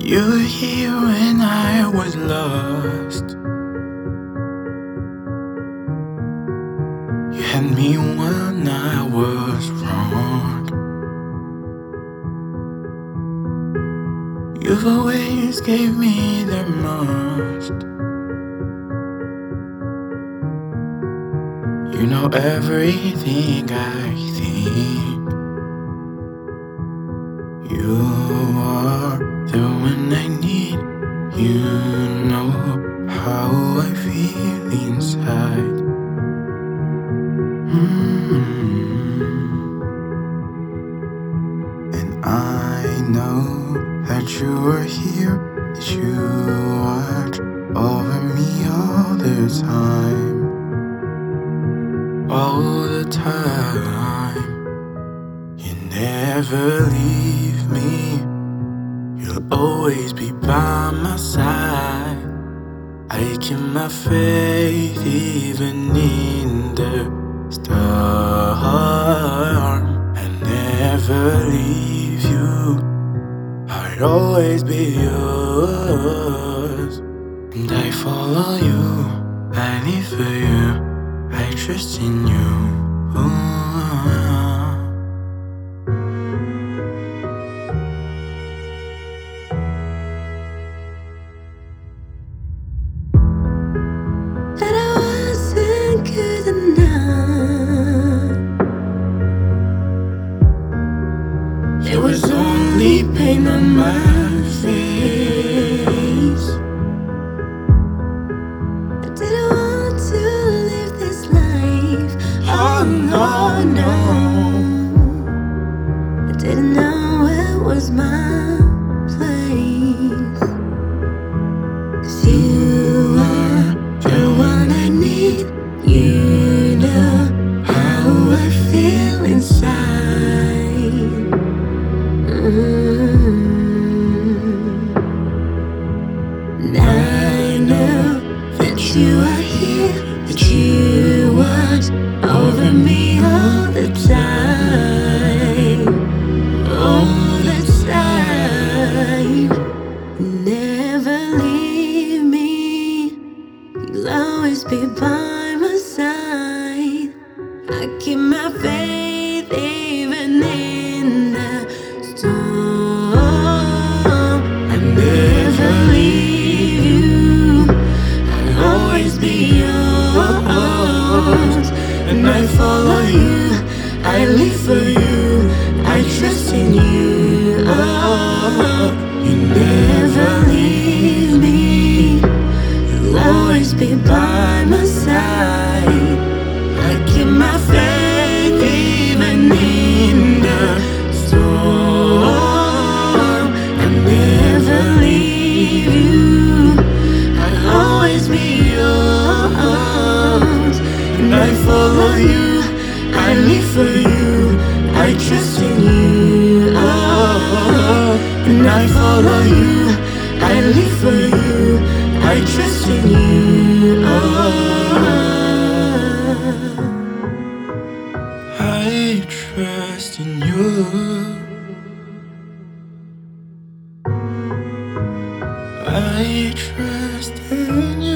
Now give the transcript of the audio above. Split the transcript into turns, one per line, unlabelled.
You were here when I was lost. You had me when I was wrong. You've always gave me the most. You know everything I think. You are the one I need. You know how I feel inside. And I know that you are here, that you watch over me all the time. All the time. You never leave me. You'll always be by my side. I keep my faith even in the storm. I never leave you. I'll always be yours. And I follow you, I live for you, I trust in you.
That I wasn't good enough.
There was only pain on my face.
I didn't want to live this life.
Oh no, no.
I didn't know it was my place. 'Cause you are the one I need. You know how I feel inside. And I know that you are here, that you watch over me all the time. All the time. Never leave me. You'll always be by my side. I keep my faith even in the storm. I never leave you. I'll always be yours. And I follow you, I live for you, I trust in you. Oh, you never leave me. You'll always be by my side. I keep my faith even in the storm. I never leave you. I'll always be yours. And I follow you, I live for you, I trust in you. Oh, and I follow you, I live for you, I trust in you.
I trust in you. I trust in you.